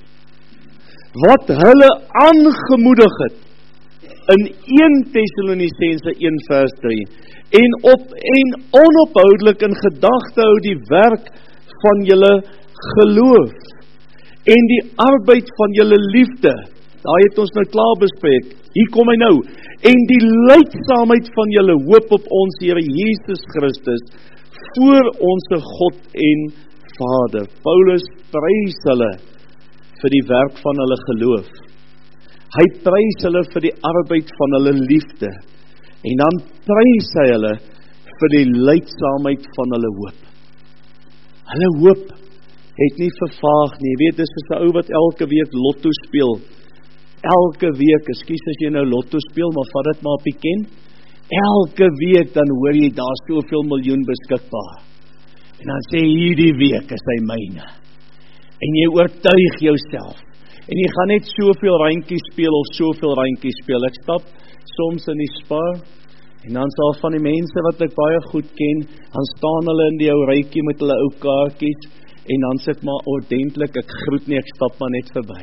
wat hulle aangemoedig het, in een Tessalonisense een vers drie, en op en onophoudelik in gedagte hou die werk van julle geloof, en die arbeid van julle liefde, daar het ons nou klaar bespreek, hier kom hy nou, en die lydsaamheid van julle hoop op ons Here Jesus Christus, voor onse God en Vader. Paulus prys hulle vir die werk van hulle geloof. Hy prys hulle vir die arbeid van hulle liefde. En dan prys hy hulle vir die lydsaamheid van hulle hoop. Hulle hoop het nie vervaag nie. Jy weet, dis is 'n ou wat elke week lotto speel. Elke week, ekskuus as jy nou lotto speel, maar vat dit maar op die ken. Elke week dan hoor jy daar soveel miljoen beskikbaar. En dan sê hierdie week is hy myne. En jy oortuig jouself. En jy gaan net soveel randjies speel of soveel randjies speel. Ek stap soms in die Spar en dan sal van die mense wat ek baie goed ken, dan staan hulle in die ou rytjie met hulle ou kaartjies en dan sit maar ordentlik, ek groet nie, ek stap maar net verby.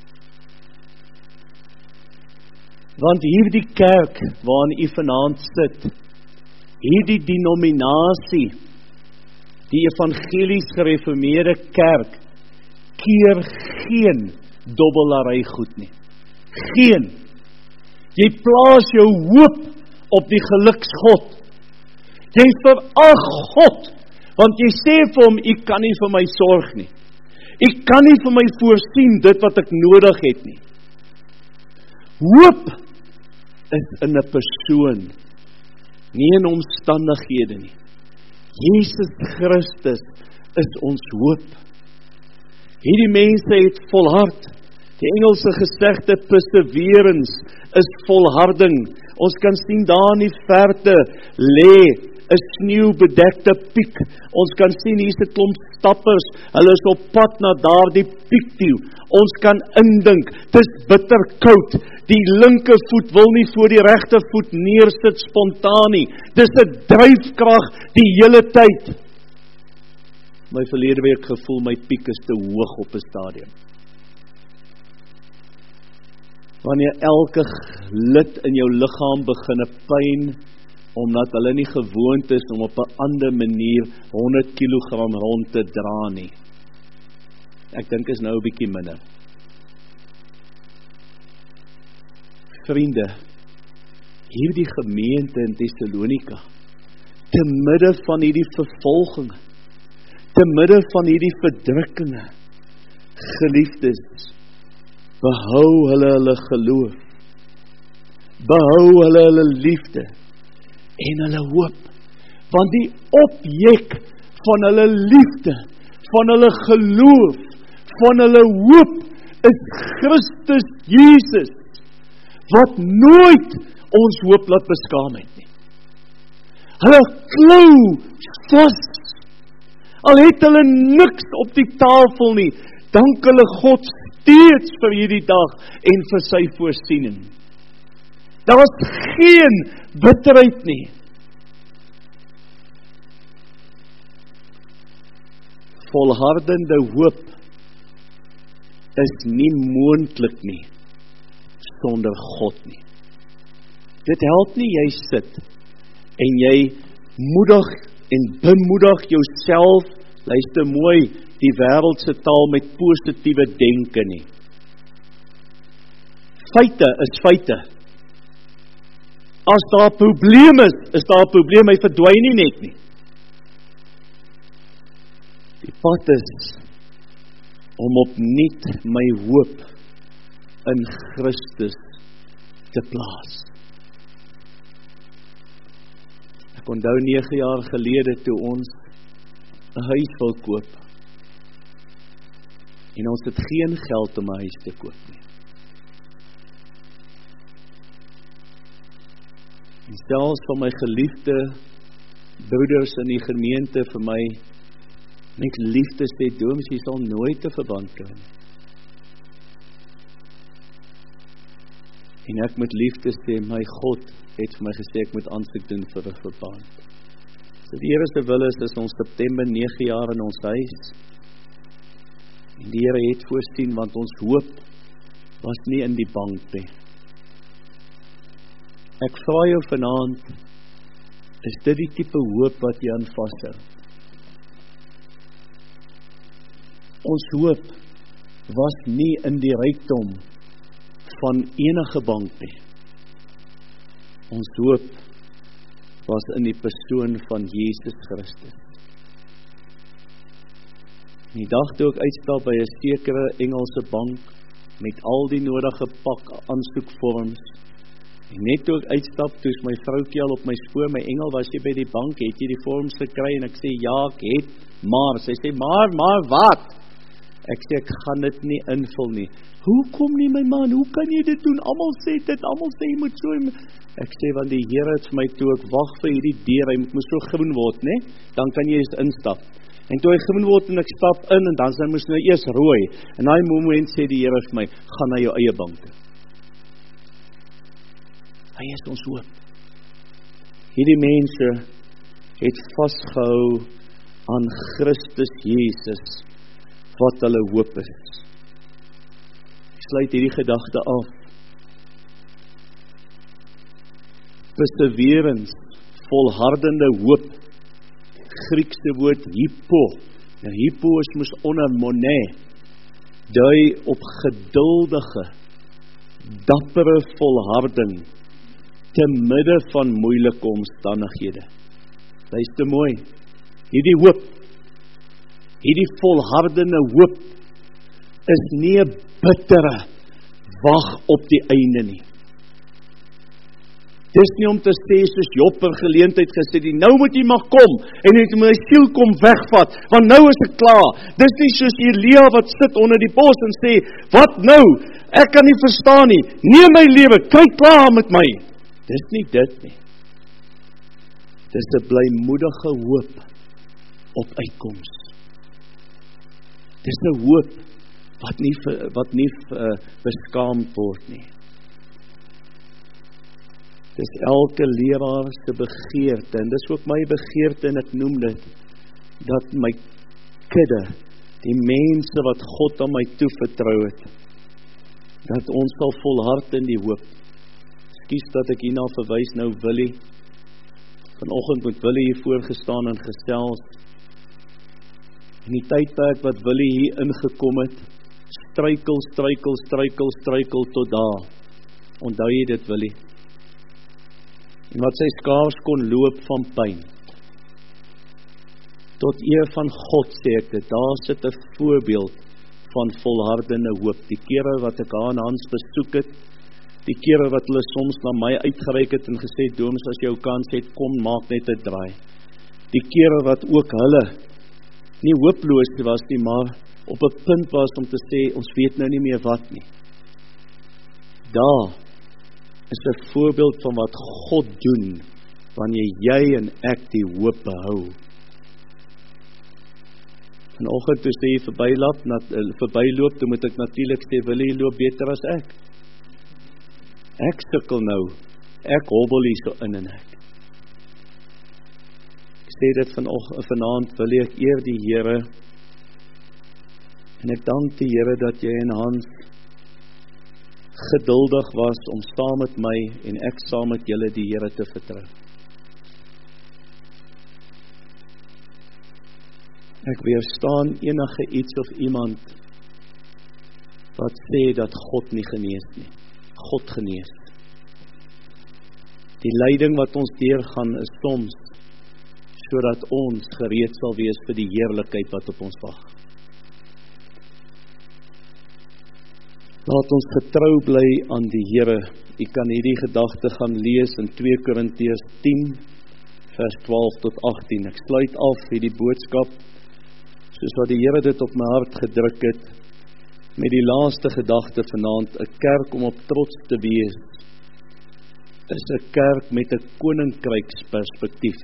Want hierdie kerk waarin u vanaand sit, hierdie denominasie, die evangelies gereformeerde kerk, keer geen dobbelary goed nie. Geen. Jy plaas jou hoop op die geluksgod. Jy verag God, want jy sê vir hom, u kan nie vir my sorg nie. U kan nie vir my voorsien dit wat ek nodig het nie. Hoop is in 'n persoon, nie in omstandighede nie. Jesus Christus is ons hoop. Hierdie mense het volhard. Die Engelse gesegde perseverance is volharding. Ons kan sien daar in die verte lê 'n sneeubedekte piek. Ons kan sien hier's 'n klomp stappers. Hulle is op pad na daardie piek toe. Ons kan indink, dis bitter koud. Die linkervoet wil nie voor die regtervoet neersit spontaan nie. Dis 'n dryfkrag die hele tyd. My verlede week gevoel my piek is te hoog op 'n stadium. Wanneer elke lid in jou liggaam beginne pyn, omdat hulle nie gewoond is om op 'n ander manier honderd kilogram rond te dra nie. Ek dink is nou 'n bietjie minder. Vriende, hierdie gemeente in Thessalonika, te midde van hierdie vervolginge, te midde van hierdie verdrukkinge, geliefdes, behou hulle hulle geloof, behou hulle hulle liefde, en hulle hoop, want die objek van hulle liefde, van hulle geloof, van hulle hoop, is Christus Jesus, wat nooit ons hoop laat beskaam het nie. Hulle klou vas, al het hulle niks op die tafel nie, dank hulle God steeds vir hierdie dag en vir sy voorsiening. Daar was geen bitterheid nie. Volhardende hoop is nie moontlik nie sonder God nie. Dit help nie jy sit en jy moedig en bemoedig jouself, luister mooi, die wêreldse taal met positiewe denke nie. Feite is feite. As daar 'n probleem is, is daar 'n probleem, hy verdwyn nie net nie. Die pad is om opnuut my hoop in Christus te plaas. Ek onthou nege jaar gelede toe ons 'n huis wil koop. En ons het geen geld om 'n huis te koop nie. En selfs van my geliefde broeders in die gemeente vir my met liefde sê, Dooms, jy sal nooit 'n verband kry nie. En ek met liefde sê, my God het vir my gesê, ek moet aansoek doen vir 'n verband. So die Here se wil is, is ons September nege jaar in ons huis. En die Here het voorsien, want ons hoop was nie in die bank nie. Ek vra jou vanaand, is dit die tipe hoop wat jy aan vashou? Ons hoop was nie in die rykdom van enige bank nie. Ons hoop was in die persoon van Jesus Christus. En die dag toe ek uitstap by 'n sekere Engelse bank met al die nodige pak aansoekvorms. En net toe ek uitstap, toe is my vroukie al op my spoor, my engel, was jy by die bank, het jy die vorms gekry? En ek sê, ja, ek het, maar, sy sê, maar, maar, wat? Ek sê, ek gaan dit nie invul nie. Hoekom nie, my man, hoe kan jy dit doen? Almal sê dit, almal sê, jy moet so, ek sê, want die Here het vir my toe, ek wag vir hierdie deur, hy moet my so groen word, ne? Dan kan jy eens instap. En toe hy groen word en ek stap in, en dan sy moes nou eers rooi, en daai moment sê die Here vir my, gaan na jou eie bank toe. Hy is ons hoop. Hierdie mense het vasgehou aan Christus Jesus, wat hulle hoop is. Ek sluit hierdie gedagte af. Perseverance, volhardende hoop, Griekse woord hypo, nou hypo is moes onder moné, dui op geduldige, dappere volharding, te midde van moeilike omstandighede. Luister mooi, hierdie hoop, hierdie volhardende hoop, is nie 'n bittere wag op die einde nie. Dis nie om te sê, soos Job per geleentheid gesê, die nou moet jy maar kom, en jy moet my siel kom wegvat, want nou is ek klaar. Dis nie soos Elia wat sit onder die bos en sê, wat nou? Ek kan nie verstaan nie, neem my lewe, kyk klaar met my. Dis nie dit nie. Dis 'n blymoedige hoop op uitkoms. Dis 'n hoop wat nie wat nie uh, beskaamd word nie. Dis elke leraar se begeerte, en dis ook my begeerte, en ek noem dit, dat my kudde, die mense wat God aan my toevertrou het, dat ons sal volhard in die hoop. Kies dat ek hierna verwys, nou Willie, vanoggend met Willie hier voorgestaan en gesels, in die tydperk wat Willie hier ingekom het, struikel, struikel, struikel, struikel tot daar, onthou jy dit Willie, en wat sy skaars kon loop van pyn, tot eer van God sê ek dit, daar sit 'n voorbeeld van volhardende hoop, die kere wat ek haar en Hans besoek het, die kere wat hulle soms na my uitgereik het en gesê, Dooms, as jou kans het, kom, maak net 'n draai. Die kere wat ook hulle nie hooploos was nie, maar op 'n punt was om te sê, ons weet nou nie meer wat nie. Daar is 'n voorbeeld van wat God doen, wanneer jy en ek die hoop behou. Vanoggend toe sê jy verbyloop, verbyloop, toe moet ek natuurlik sê, wil jy loop beter as ek? Ek sukkel nou, ek hobbel hier so in en ek. Ek sê dit vanoggend, vanaand wil ek eer die Here, en ek dank die Here dat jy en Hans geduldig was om saam met my en ek saam met julle die Here te vertrou. Ek weerstaan enige iets of iemand wat sê dat God nie genees nie. God genees. Die lyding wat ons deurgaan is soms sodat ons gereed sal wees vir die heerlikheid wat op ons wag. Laat ons getrou bly aan die Here. U kan hierdie gedagte gaan lees in twee Korintiërs tien vers twaalf tot agttien. Ek sluit af hierdie boodskap soos wat die Here dit op my hart gedruk het met die laaste gedagte vanaand. 'n Kerk om op trots te wees is 'n kerk met 'n koninkryksperspektief.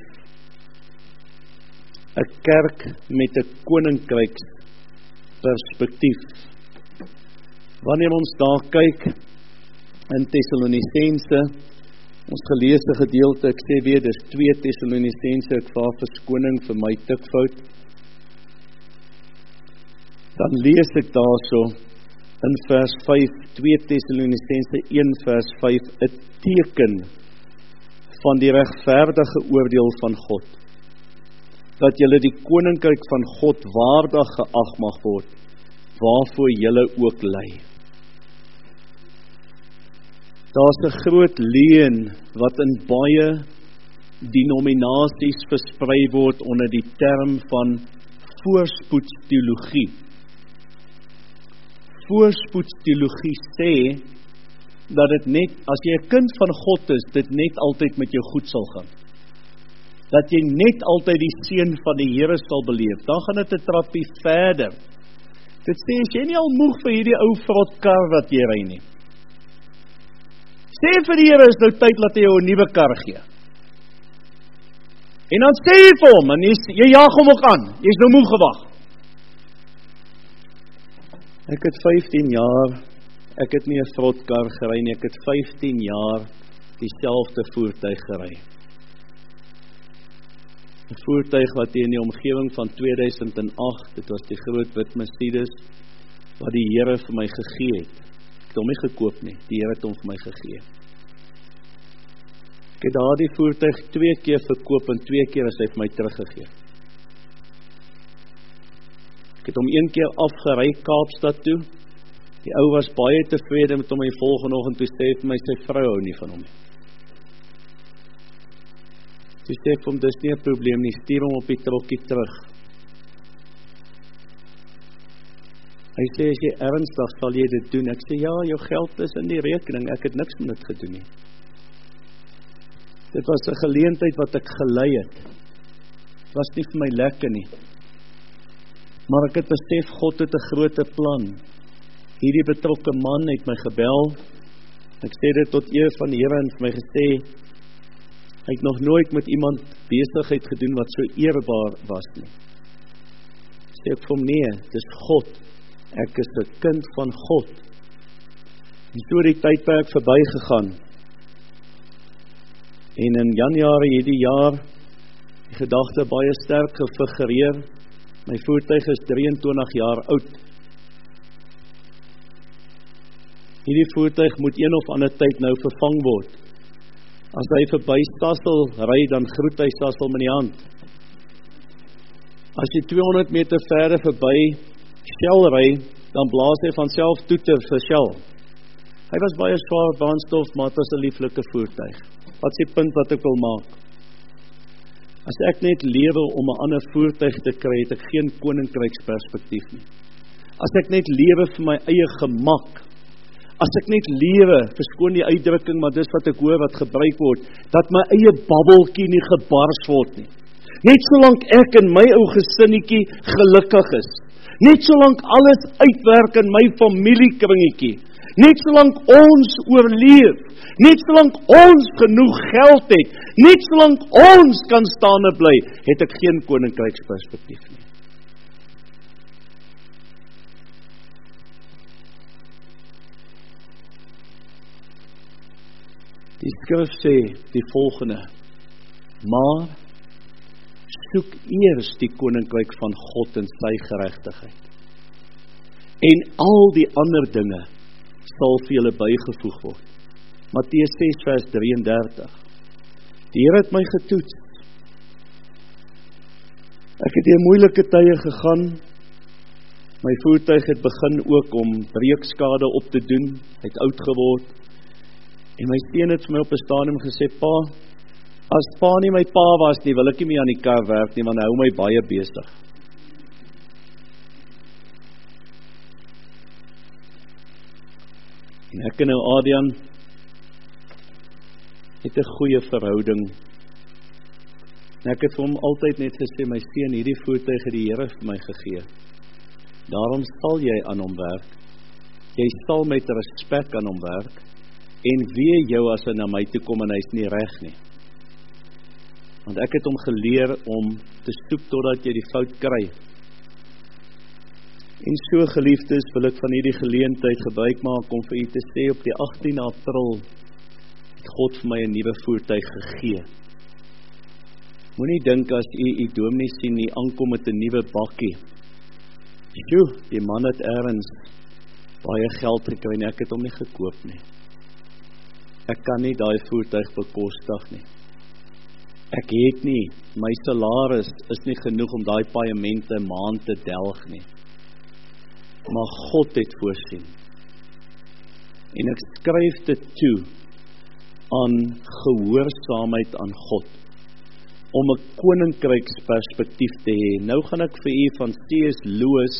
'n Kerk met 'n koninkryksperspektief. Wanneer ons daar kyk in Tessalonisense, ons geleesde gedeelte, ek sê weer, dis twee Tessalonisense, ek vra verskoning vir my tikfout, dan lees ek daarso in vers vyf, twee Tessalonisense een vers vyf, 'n teken van die regverdige oordeel van God, dat julle die koninkryk van God waardig geag mag word, waarvoor julle ook ly. Daar's 'n groot leuen wat in baie denominasies versprei word onder die term van voorspoedsteologie. Voorspoedsteologie sê dat dit net, as jy 'n kind van God is, dit net altyd met jou goed sal gaan. Dat jy net altyd die seën van die Here sal beleef. Dan gaan dit 'n trappie verder. Dit sê, as jy nie al moeg vir hierdie ou vrot kar wat jy ry nie. Sê vir die Here, is nou tyd dat hy jou 'n nuwe kar gee. En dan sê jy vir hom, en jy, jy jaag hom ook aan, jy is nou moeg gewag. Ek het vyftien jaar, ek het nie 'n vrot kar gery nie, ek het vyftien jaar dieselfde voertuig gery. 'n Voertuig wat in die omgewing van twee duisend agt, dit was die groot wit Mercedes, wat die Here vir my gegee het. Ek het hom nie gekoop nie, die Here het hom vir my gegee. Ek het daardie voertuig twee keer verkoop en twee keer is hy vir my teruggegee. Ek het hom een keer afgery Kaapstad toe. Die ou was baie tevrede met hom die volgende oggend, toe sê vir my sy vrou hou nie van hom nie. Toe sê ek vir hom, dis nie 'n probleem nie, stuur hom op die trokkie terug. Hy sê, as jy ernstig sal jy dit doen. Ek sê, ja, jou geld is in die rekening, ek het niks met dit gedoen nie. Dit was 'n geleentheid wat ek gelei het. Het was nie vir my lekker nie. Maar ek het besef, God het 'n groot plan. Hierdie betrokke man het my gebel. Ek sê dit tot eer van die Here en vir my gesê, hy het nog nooit met iemand besigheid gedoen wat so eerbaar was nie. Sê ek vir hom, nee, dis God. Ek is 'n kind van God. En so die tydperk verby gegaan. En in Januarie hierdie jaar, die gedagte baie sterk gefigureer. My voertuig is drieëntwintig jaar oud. Hierdie voertuig moet een of ander tyd nou vervang word. As hy verby Sasol ry, dan groet hy Sasol met die hand. As jy tweehonderd meter verder verby Shell ry, dan blaas hy van self toeter vir Shell. Hy was baie swaar brandstof, maar het was 'n lieflike voertuig. Wat is die punt wat ek wil maak? As ek net lewe om 'n ander voertuig te kry, het ek geen koninkryksperspektief nie. As ek net lewe vir my eie gemak, as ek net lewe, verskoon die uitdrukking, maar dis wat ek hoor wat gebruik word, dat my eie babbeltjie nie gebars word nie. Net solank ek en my ou gesinnetjie gelukkig is, net solank alles uitwerk in my familiekringetjie, net solank ons oorleef, net solank ons genoeg geld het, net solank ons kan staande bly, het ek geen koninkryksperspektief nie. Die skrif sê die volgende, maar soek eers die koninkryk van God en sy geregtigheid. En al die ander dinge sal vir julle bygevoeg word. Matteus ses vers drie en dertig. Die Here het my getoets. Ek het deur moeilike tye gegaan. My voertuig het begin ook om breekskade op te doen. Hy het oud geword. En my seun het vir my op 'n stadium gesê, pa, as pa nie my pa was nie, wil ek nie meer aan die kar werk nie, want hy hou my baie besig. En ek en nou Adrian het 'n goeie verhouding. En ek het vir hom altyd net gesê, my seun, hierdie voertuig het die Here vir my gegee. Daarom sal jy aan hom werk. Jy sal met respek aan hom werk. En wee jou as hy na my toe kom en hy is nie reg nie. Want ek het hom geleer om te soek totdat jy die fout kry. En so geliefdes, wil ek van hierdie geleentheid gebruik maak om vir u te sê, op die agtiende April het God vir my 'n nuwe voertuig gegee. Moenie dink as u u dominee sien nie aankom met 'n nuwe bakkie. Sjoe, die man het ergens baie geld gekry en ek het hom nie gekoop nie. Ek kan nie daai voertuig bekostig nie. Ek het nie, my salaris is nie genoeg om daai paemente 'n maand te delg nie. Maar God het voorsien. En ek skryf dit toe aan gehoorsaamheid aan God, om 'n koninkryksperspektief te hê. Nou gaan ek vir u van C S Lewis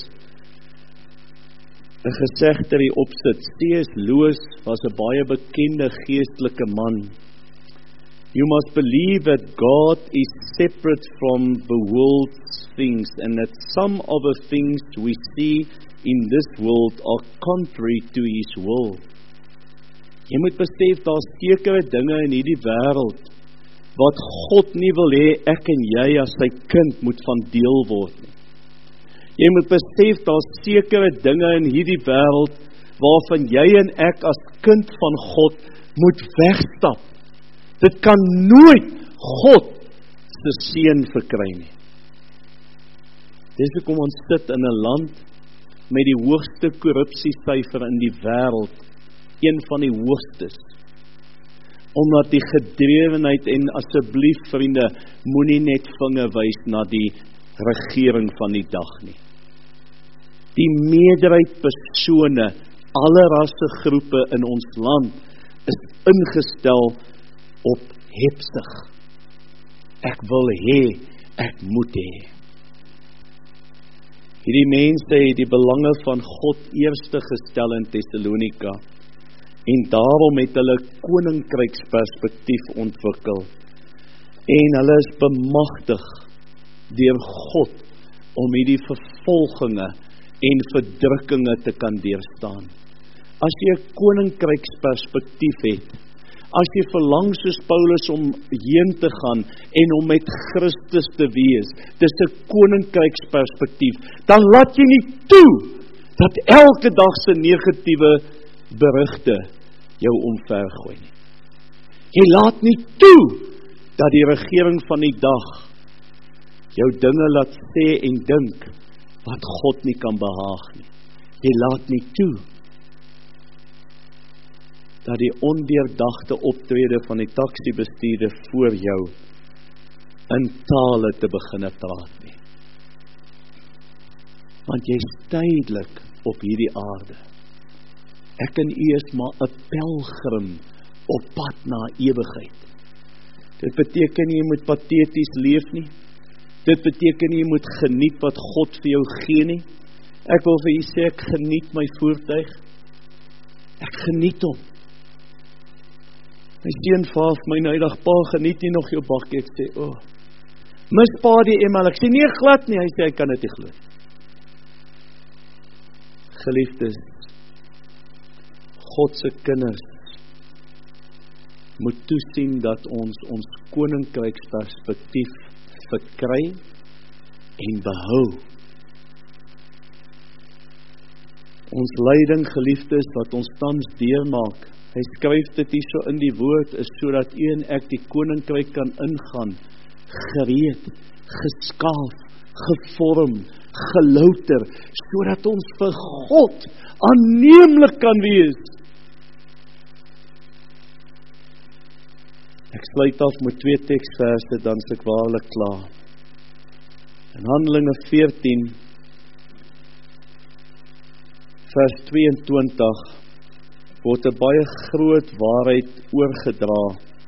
'n gesegde hier opsit. C S Lewis was 'n baie bekende geestelike man. You must believe that God is separate from the world's things, and that some of the things we see in this world are contrary to His will. Jy moet besef, daar is sekere dinge in hierdie wêreld wat God nie wil hê ek en jy as sy kind moet van deel word nie. Jy moet besef, daar is sekere dinge in hierdie wêreld waarvan jy en ek as kind van God moet wegstap. Dit kan nooit God se seën verkry nie. Dis hoekom ons sit in 'n land met die hoogste korrupsiesyfer in die wêreld, een van die hoogstes. Omdat die gedrewenheid, en asseblief vriende, moenie net vinger wys na die regering van die dag nie. Die meerderheid persone, alle rasse groepe in ons land, is ingestel op hebsig. Ek wil hê, ek moet hê. Hierdie mense het die belange van God eerste gestel in Thessalonika, en daarom het hulle koninkryksperspektief ontwikkel, en hulle is bemagtig deur God om hierdie vervolginge en verdrukkinge te kan deurstaan. As jy 'n koninkryksperspektief het, as jy verlang soos Paulus om heen te gaan en om met Christus te wees, dis 'n koninkryksperspektief, dan laat jy nie toe dat elke dag se negatiewe berigte jou omvergooi nie. Jy laat nie toe dat die regering van die dag jou dinge laat sê en dink wat God nie kan behaag nie. Jy laat nie toe dat die ondeurdagte optrede van die taxi-bestuurder voor jou in tale te beginne praat nie. Want jy is tydelik op hierdie aarde. Ek en u is maar 'n pelgrim op pad na ewigheid. Dit beteken nie jy moet pateties leef nie. Dit beteken nie jy moet geniet wat God vir jou gee nie. Ek wil vir u sê, ek geniet my voertuig. Ek geniet hom. My seun vra vir my nou eendag, pa, geniet nie nog jou bakkie? Ek sê, o, oh, mis pa die emaal. Ek sê, nee, glad nie. Hy sê, hy kan dit nie glo. Geliefdes, God se kinders moet toesien dat ons ons koninkryksperspektief verkry en behou. Ons lyding, geliefdes, wat ons tans deurmaak, hy skryf dit hier so in die woord, is sodat u en ek die koninkryk kan ingaan, gereed, geskaaf, gevorm, gelouter, sodat ons vir God aanneemlik kan wees. Ek sluit af met twee teksverse, dan is ek waarlik klaar. In Handelinge veertien, vers tweeëntwintig, word 'n baie groot waarheid oorgedra.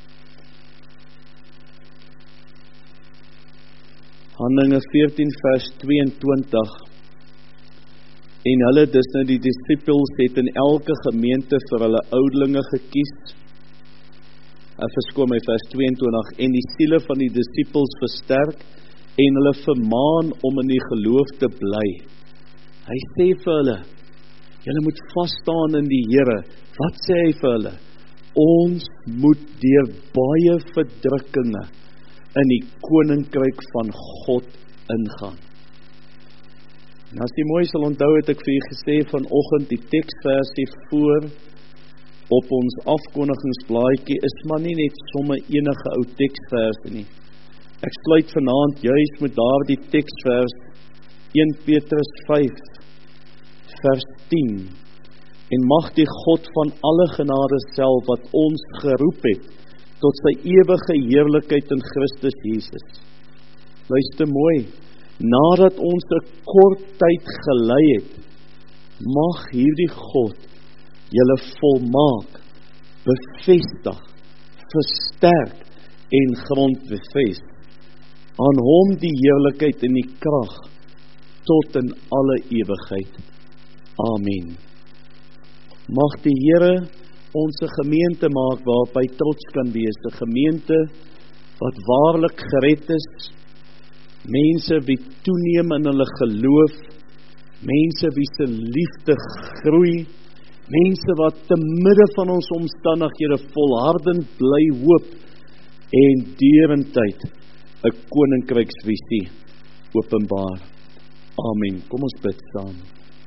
Handelinge veertien, vers tweeëntwintig, en hulle, dis nou die disippels, het in elke gemeente vir hulle oudelinge gekies, en verskoon my vers tweeëntwintig, en die siele van die disippels versterk, en hulle vermaan om in die geloof te bly. Hy sê vir hulle, julle moet vasstaan in die Here. Wat sê hy vir hulle? Ons moet deur baie verdrukkinge in die koninkryk van God ingaan. En as jy mooi sal onthou, het ek vir jy gesê vanoggend die teksversie voor op ons afkondigingsblaadjie is maar nie net somme enige ou teksversie nie. Ek sluit vanaand juis met daardie teksvers een Petrus vyf vers tien. En mag die God van alle genade self wat ons geroep het tot sy ewige heerlikheid in Christus Jesus. Luister mooi, nadat ons 'n kort tyd gelei het, mag hierdie God julle volmaak, bevestig, versterk en grondbevest. Aan hom die heerlikheid en die krag tot in alle ewigheid. Amen. Mag die Here ons 'n gemeente maak waarop hy trots kan wees, 'n gemeente wat waarlik gered is, mense wie toeneem in hulle geloof, mense wie se liefde groei, mense wat te midde van ons omstandighede volhardend bly hoop en derentyd 'n koninkryksvisie openbaar. Amen. Kom ons bid saam.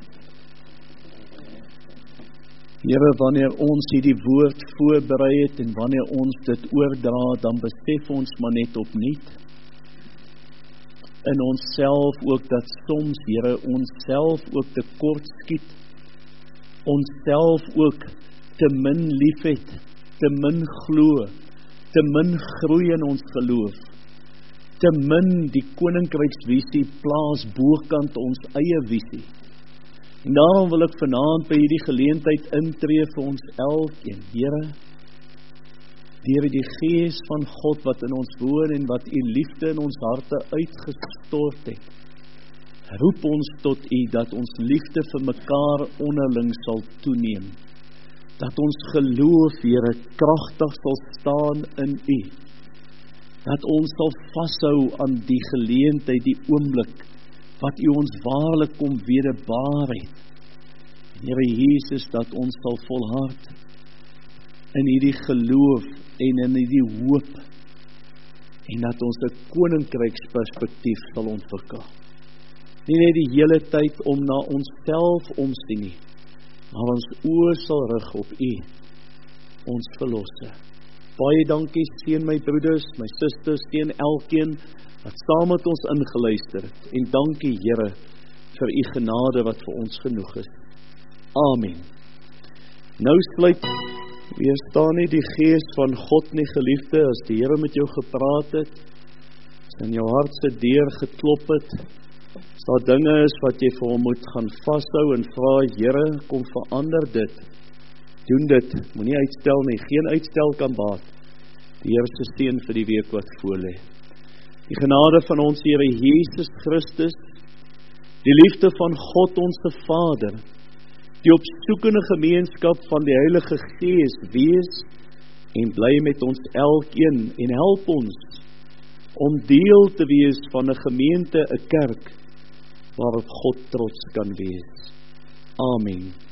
Here, wanneer ons hierdie woord voorberei het en wanneer ons dit oordra, dan besef ons maar net opnuut in onsself ook dat soms, Here, onsself ook te kort skiet, onsself ook te min lief het, te min glo, te min groei in ons geloof, te min die koninkryksvisie plaas bokant ons eie visie. En daarom wil ek vanaand by hierdie geleentheid intree vir ons elkeen, Here, deur die Gees van God wat in ons woon en wat U liefde in ons harte uitgestort het, roep ons tot U dat ons liefde vir mekaar onderling sal toeneem, dat ons geloof, Here, kragtig sal staan in U, dat ons sal vashou aan die geleentheid, die oomblik, wat U ons waarlik kom wederbaar het. Here Jesus, dat ons sal volhard in hierdie geloof en in hierdie hoop, en dat ons 'n koninkryksperspektief sal ontwikkel. Nie net die hele tyd om na onsself omsien nie, maar ons oë sal rig op U, ons verlosser. Baie dankie, seën my broeders, my susters, seën elkeen wat saam met ons ingeluister het. En dankie, Here, vir U genade wat vir ons genoeg is. Amen. Nou sluit, weerstaan nie die Gees van God nie, geliefde, as die Here met jou gepraat het, as in jou hart se deur geklop het, as daar dinge is wat jy vir hom moet gaan vashou en vra, Here, kom verander dit. Doen dit, moenie uitstel nie, geen uitstel kan baat. Die Here se seën vir die week wat voorlê. Die genade van ons Here Jesus Christus, die liefde van God ons Vader, die opsoekende gemeenskap van die Heilige Gees wees en bly met ons elkeen en help ons om deel te wees van 'n gemeente, 'n kerk waarop God trots kan wees. Amen.